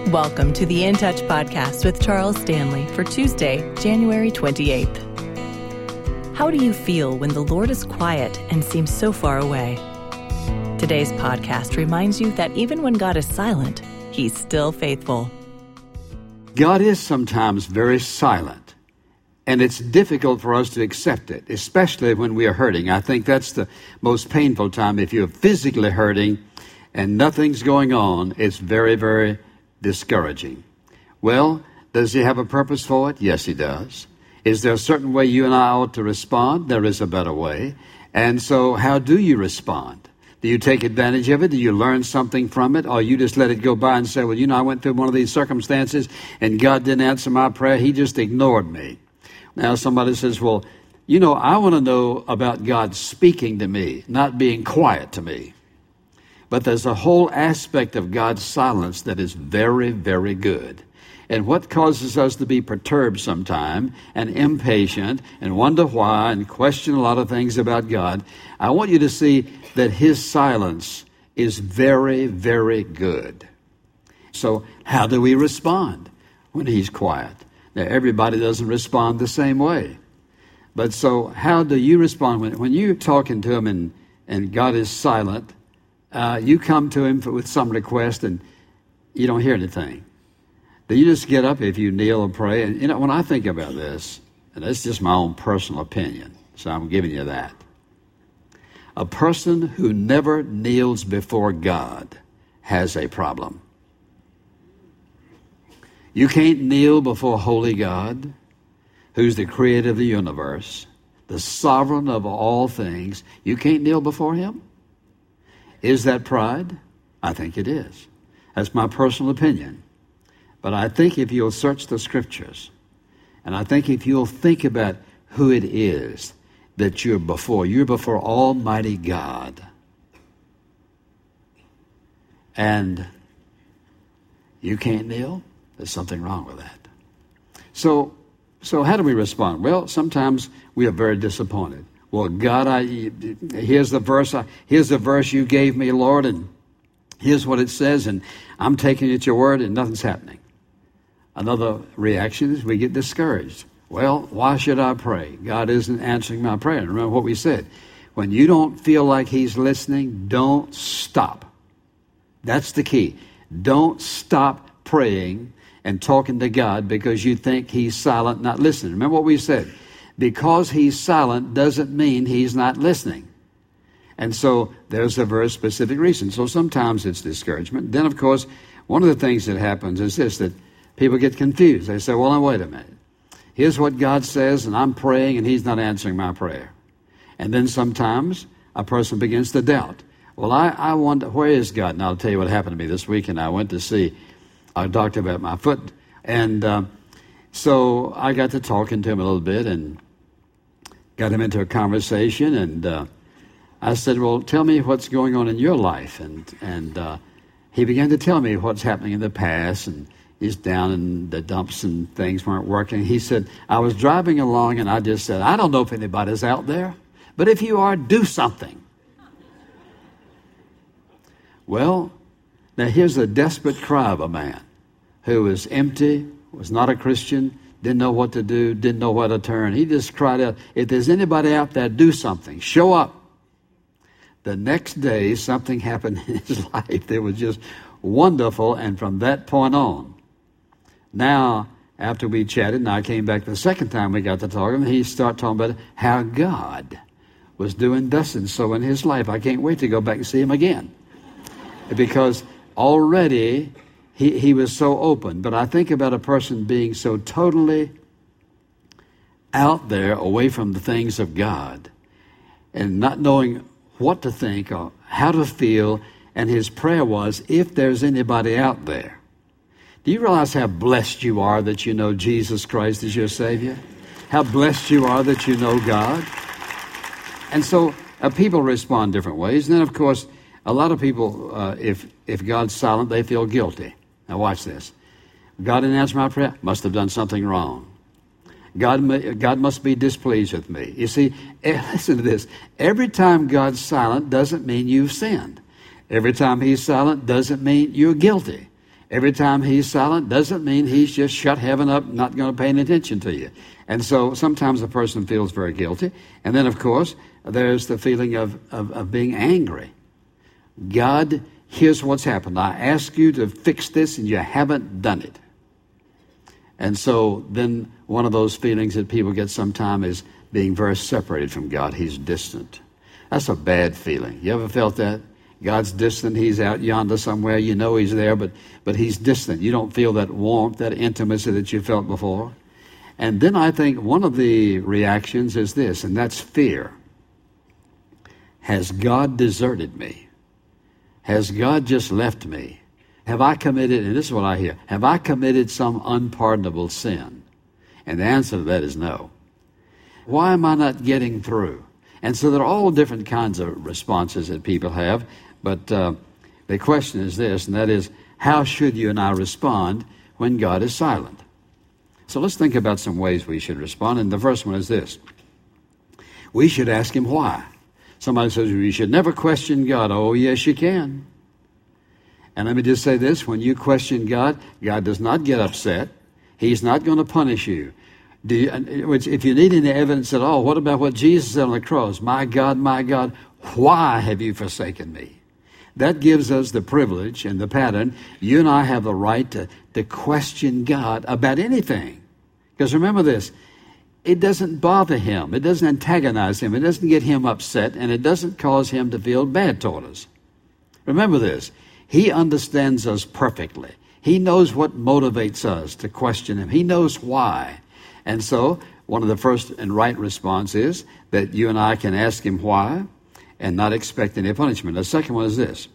Welcome to the In Touch podcast with Charles Stanley for Tuesday, January 28th. How do you feel when the Lord is quiet and seems so far away? Today's podcast reminds you that even when God is silent, He's still faithful. God is sometimes very silent, and it's difficult for us to accept it, especially when we are hurting. I think that's the most painful time. If you're physically hurting and nothing's going on, it's very, very discouraging. Well, does He have a purpose for it? Yes, He does. Is there a certain way you and I ought to respond? There is a better way. And so how do you respond? Do you take advantage of it? Do you learn something from it? Or you just let it go by and say, well, I went through one of these circumstances and God didn't answer my prayer. He just ignored me. Now somebody says, well, I want to know about God speaking to me, not being quiet to me. But there's a whole aspect of God's silence that is very, very good. And what causes us to be perturbed sometime and impatient and wonder why and question a lot of things about God, I want you to see that His silence is very, very good. So how do we respond when He's quiet? Now, everybody doesn't respond the same way. But so how do you respond when you're talking to Him and God is silent? You come to Him with some request and you don't hear anything. Do you just get up if you kneel and pray? And when I think about this, and that's just my own personal opinion, so I'm giving you that. A person who never kneels before God has a problem. You can't kneel before holy God, who's the creator of the universe, the sovereign of all things. You can't kneel before Him? Is that pride? I think it is. That's my personal opinion. But I think if you'll search the Scriptures, and I think if you'll think about who it is that you're before Almighty God. And you can't kneel? There's something wrong with that. So how do we respond? Well, sometimes we are very disappointed. Well, God, here's the verse you gave me, Lord, and here's what it says, and I'm taking it at your word, and nothing's happening. Another reaction is we get discouraged. Well, why should I pray? God isn't answering my prayer. And remember what we said. When you don't feel like He's listening, don't stop. That's the key. Don't stop praying and talking to God because you think He's silent, not listening. Remember what we said. Because He's silent doesn't mean He's not listening. And so there's a very specific reason. So sometimes it's discouragement. Then, of course, one of the things that happens is this, that people get confused. They say, well, now, wait a minute. Here's what God says, and I'm praying, and He's not answering my prayer. And then sometimes a person begins to doubt. Well, I wonder, where is God? And I'll tell you what happened to me this weekend. I went to see a doctor about my foot. And so I got to talking to him a little bit and got him into a conversation. And I said, well, tell me what's going on in your life. And he began to tell me what's happening in the past, and he's down in the dumps and things weren't working. He said, I was driving along and I just said, I don't know if anybody's out there, but if you are, do something. Well, now here's a desperate cry of a man who was empty, was not a Christian, didn't know what to do, didn't know where to turn. He just cried out, if there's anybody out there, do something, show up. The next day, something happened in his life that was just wonderful, and from that point on, now, after we chatted, and I came back the second time we got to talking, he started talking about how God was doing thus and so in his life. I can't wait to go back and see him again. Because already he was so open. But I think about a person being so totally out there, away from the things of God, and not knowing what to think or how to feel. And his prayer was, if there's anybody out there. Do you realize how blessed you are that you know Jesus Christ is your Savior? How blessed you are that you know God? And so people respond different ways. And then, of course, a lot of people, if God's silent, they feel guilty. Now watch this. God didn't answer my prayer. Must have done something wrong. God must be displeased with me. You see, listen to this. Every time God's silent doesn't mean you've sinned. Every time He's silent doesn't mean you're guilty. Every time he's silent doesn't mean he's just shut heaven up, not going to pay any attention to you. And so sometimes a person feels very guilty. And then, of course, there's the feeling of being angry. God, here's what's happened. I ask you to fix this, and you haven't done it. And so then one of those feelings that people get sometimes is being very separated from God. He's distant. That's a bad feeling. You ever felt that? God's distant. He's out yonder somewhere. You know he's there, but he's distant. You don't feel that warmth, that intimacy that you felt before. And then I think one of the reactions is this, and that's fear. Has God deserted me? Has God just left me? Have I committed, and this is what I hear, have I committed some unpardonable sin? And the answer to that is no. Why am I not getting through? And so there are all different kinds of responses that people have, but the question is this, and that is, how should you and I respond when God is silent? So let's think about some ways we should respond, and the first one is this. We should ask him why. Somebody says, you should never question God. Oh, yes, you can. And let me just say this, when you question God, God does not get upset. He's not going to punish you. If you need any evidence at all, what about what Jesus said on the cross? My God, why have you forsaken me? That gives us the privilege and the pattern. You and I have the right to question God about anything. Because remember this, it doesn't bother him. It doesn't antagonize him. It doesn't get him upset, and it doesn't cause him to feel bad toward us. Remember this, he understands us perfectly. He knows what motivates us to question him. He knows why. And so one of the first and right response is that you and I can ask him why and not expect any punishment. The second one is this,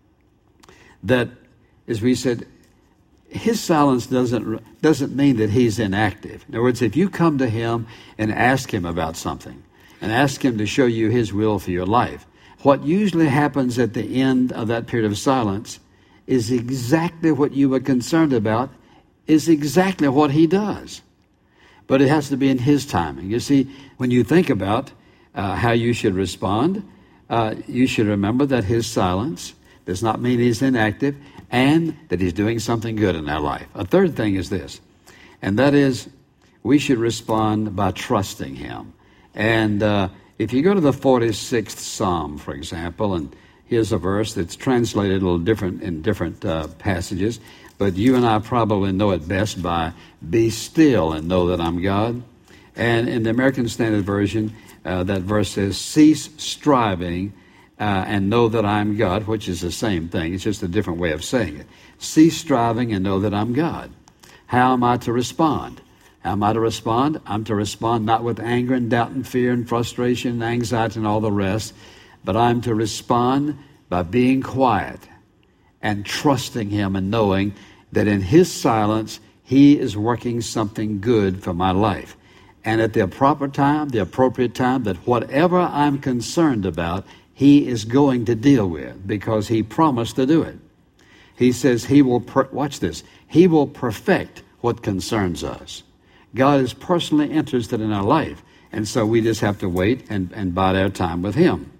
that, as we said, his silence doesn't mean that he's inactive. In other words, if you come to him and ask him about something and ask him to show you his will for your life, what usually happens at the end of that period of silence is exactly what you were concerned about, is exactly what he does. But it has to be in his timing. You see, when you think about how you should respond, you should remember that his silence does not mean he's inactive and that he's doing something good in our life. A third thing is this, and that is we should respond by trusting him. And if you go to the 46th Psalm, for example, and here's a verse that's translated a little different in different passages, but you and I probably know it best by be still and know that I'm God. And in the American Standard Version, that verse says, cease striving and know that I'm God, which is the same thing. It's just a different way of saying it. Cease striving and know that I'm God. How am I to respond? How am I to respond? I'm to respond not with anger and doubt and fear and frustration and anxiety and all the rest, but I'm to respond by being quiet and trusting him and knowing that in his silence, he is working something good for my life. And at the proper time, the appropriate time, that whatever I'm concerned about, he is going to deal with because he promised to do it. He says he will, watch this, he will perfect what concerns us. God is personally interested in our life. And so we just have to wait and bide our time with him.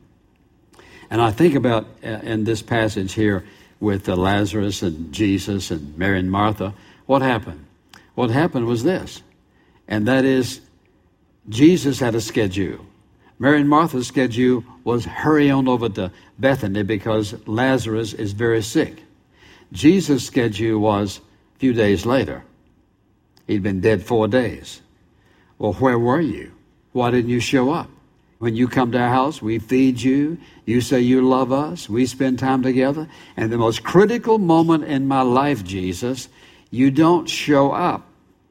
And I think about in this passage here with Lazarus and Jesus and Mary and Martha, what happened? What happened was this, and that is Jesus had a schedule. Mary and Martha's schedule was hurry on over to Bethany because Lazarus is very sick. Jesus' schedule was a few days later. He'd been dead 4 days. Well, where were you? Why didn't you show up? When you come to our house, we feed you. You say you love us. We spend time together. And the most critical moment in my life, Jesus, you don't show up.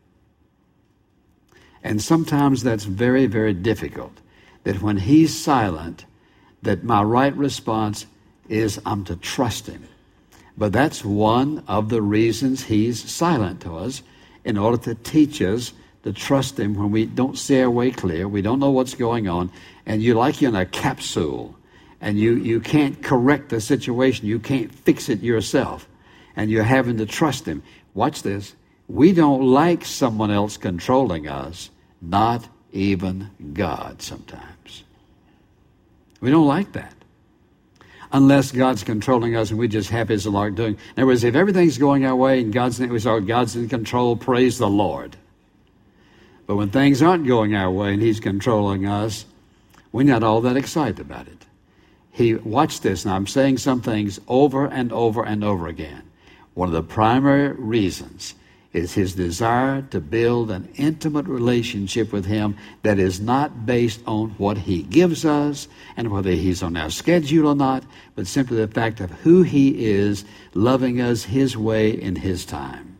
And sometimes that's very, very difficult. That when he's silent, that my right response is I'm to trust him. But that's one of the reasons he's silent to us, in order to teach us to trust him when we don't see our way clear, we don't know what's going on, and you're in a capsule, and you can't correct the situation, you can't fix it yourself, and you're having to trust him. Watch this. We don't like someone else controlling us, not even God sometimes. We don't like that. unless God's controlling us and we're just happy as a lark doing. In other words, if everything's going our way and God's in control, praise the Lord. But when things aren't going our way and He's controlling us, we're not all that excited about it. Watch this, now I'm saying some things over and over and over again. One of the primary reasons is His desire to build an intimate relationship with Him that is not based on what He gives us and whether He's on our schedule or not, but simply the fact of who He is, loving us His way in His time.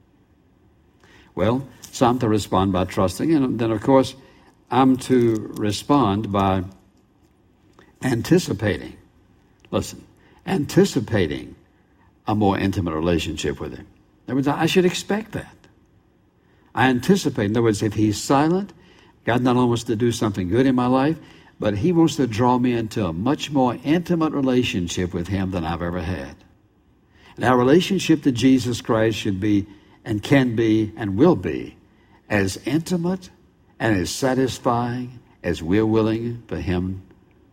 Well, so I'm to respond by trusting, and then, of course, I'm to respond by anticipating. Listen, anticipating a more intimate relationship with Him. In other words, I should expect that. I anticipate. In other words, if He's silent, God not only wants to do something good in my life, but He wants to draw me into a much more intimate relationship with Him than I've ever had. And our relationship to Jesus Christ should be and can be and will be as intimate and as satisfying as we're willing for Him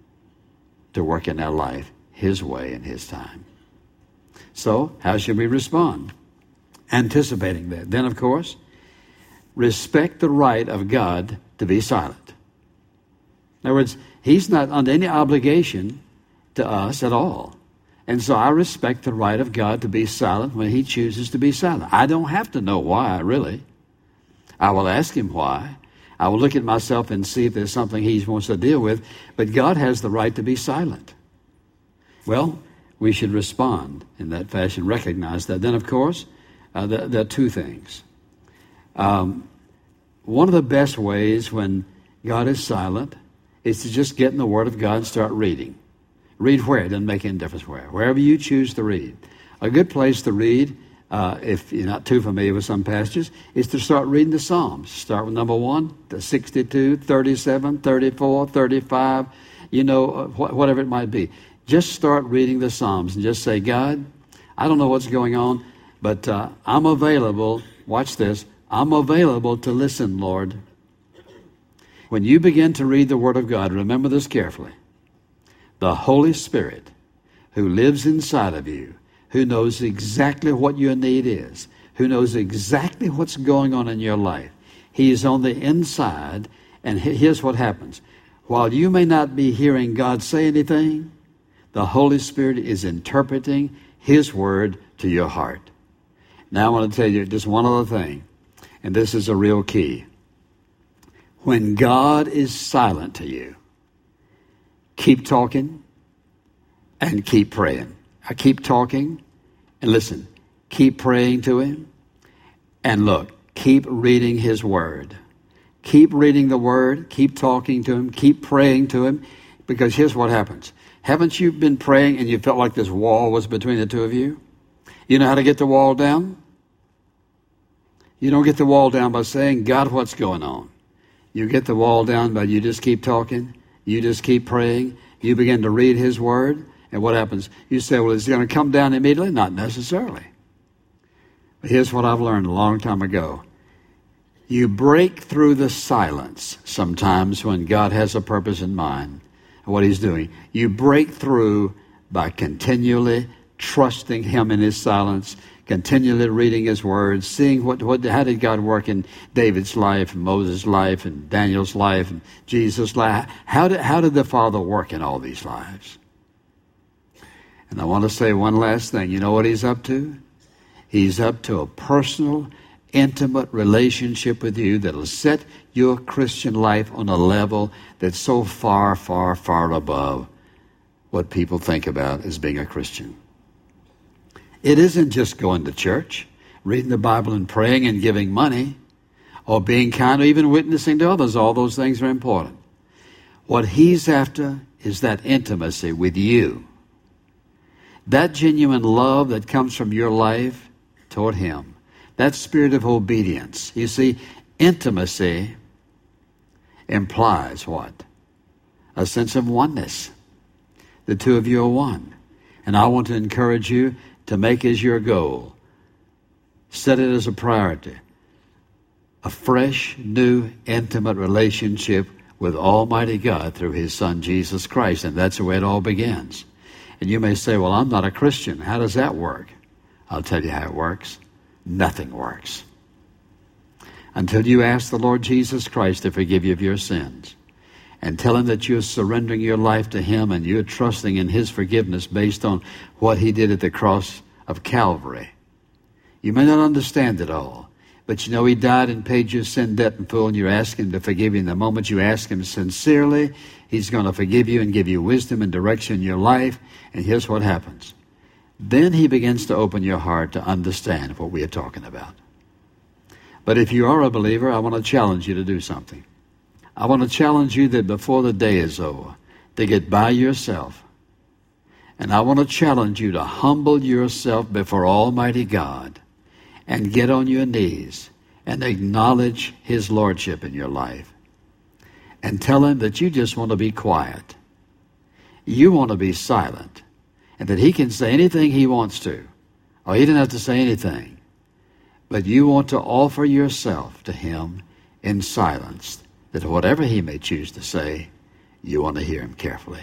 to work in our life His way and His time. So, how should we respond? Anticipating that. Then, of course, respect the right of God to be silent. In other words, He's not under any obligation to us at all. And so I respect the right of God to be silent when He chooses to be silent. I don't have to know why, really. I will ask Him why. I will look at myself and see if there's something He wants to deal with. But God has the right to be silent. Well, we should respond in that fashion, recognize that. Then, of course, there are two things. One of the best ways when God is silent is to just get in the Word of God and start reading. Read where? It doesn't make any difference where. Wherever you choose to read. A good place to read, if you're not too familiar with some passages, is to start reading the Psalms. Start with number 1, the 62, 37, 34, 35, whatever it might be. Just start reading the Psalms and just say, God, I don't know what's going on, but I'm available. Watch this. I'm available to listen, Lord. When you begin to read the Word of God, remember this carefully. The Holy Spirit who lives inside of you, who knows exactly what your need is, who knows exactly what's going on in your life. He is on the inside, and here's what happens. While you may not be hearing God say anything, the Holy Spirit is interpreting His Word to your heart. Now I want to tell you just one other thing, and this is a real key. When God is silent to you, keep talking and keep praying. I keep talking and listen. Keep praying to Him. And look, keep reading His Word. Keep reading the Word. Keep talking to Him. Keep praying to Him. Because here's what happens. Haven't you been praying and you felt like this wall was between the two of you? You know how to get the wall down? You don't get the wall down by saying, God, what's going on? You get the wall down by you just keep talking. You just keep praying. You begin to read His Word. And what happens? You say, well, is it going to come down immediately? Not necessarily. But here's what I've learned a long time ago. You break through the silence sometimes when God has a purpose in mind and what He's doing. You break through by continually trusting Him in His silence, continually reading His Word, seeing how did God work in David's life, and Moses' life, and Daniel's life, and Jesus' life. How did the Father work in all these lives? And I want to say one last thing. You know what He's up to? He's up to a personal, intimate relationship with you that will set your Christian life on a level that's so far, far, far above what people think about as being a Christian. It isn't just going to church, reading the Bible and praying and giving money, or being kind or even witnessing to others. All those things are important. What He's after is that intimacy with you. That genuine love that comes from your life toward Him. That spirit of obedience. You see, intimacy implies what? A sense of oneness. The two of you are one. And I want to encourage you to make as your goal, set it as a priority, a fresh, new, intimate relationship with Almighty God through His Son, Jesus Christ. And that's the way it all begins. And you may say, well, I'm not a Christian. How does that work? I'll tell you how it works. Nothing works. Until you ask the Lord Jesus Christ to forgive you of your sins and tell Him that you're surrendering your life to Him and you're trusting in His forgiveness based on what He did at the cross of Calvary. You may not understand it all, but you know He died and paid your sin debt in full, and you're asking Him to forgive you. And the moment you ask Him sincerely, He's going to forgive you and give you wisdom and direction in your life. And here's what happens. Then He begins to open your heart to understand what we are talking about. But if you are a believer, I want to challenge you to do something. I want to challenge you that before the day is over, to get by yourself. And I want to challenge you to humble yourself before Almighty God and get on your knees and acknowledge His Lordship in your life. And tell Him that you just want to be quiet. You want to be silent. And that He can say anything He wants to. Or He didn't have to say anything. But you want to offer yourself to Him in silence. That whatever He may choose to say, you want to hear Him carefully.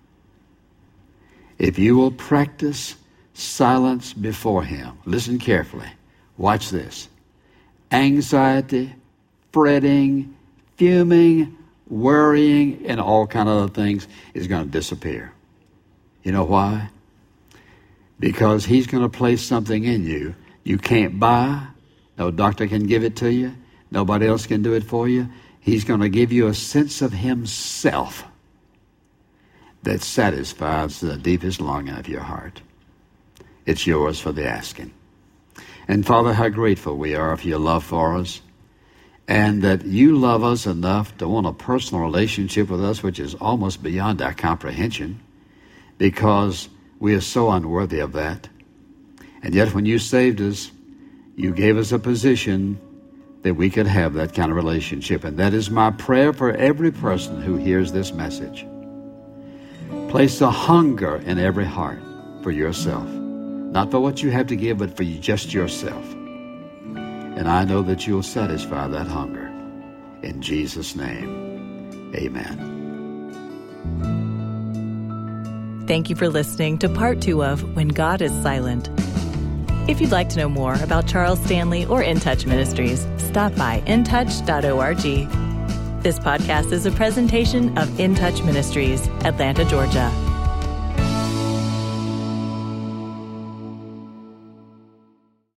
If you will practice silence before Him, listen carefully. Watch this. Anxiety, fretting, fuming, worrying, and all kind of other things is going to disappear. You know why? Because He's going to place something in you you can't buy. No doctor can give it to you. Nobody else can do it for you. He's going to give you a sense of Himself that satisfies the deepest longing of your heart. It's yours for the asking. And Father, how grateful we are for your love for us, and that you love us enough to want a personal relationship with us, which is almost beyond our comprehension, because we are so unworthy of that. And yet when you saved us, you gave us a position that we could have that kind of relationship. And that is my prayer for every person who hears this message. Place a hunger in every heart for yourself. Not for what you have to give, but for just yourself. And I know that you'll satisfy that hunger. In Jesus' name, amen. Thank you for listening to part 2 of When God is Silent. If you'd like to know more about Charles Stanley or In Touch Ministries, stop by intouch.org. This podcast is a presentation of In Touch Ministries, Atlanta, Georgia.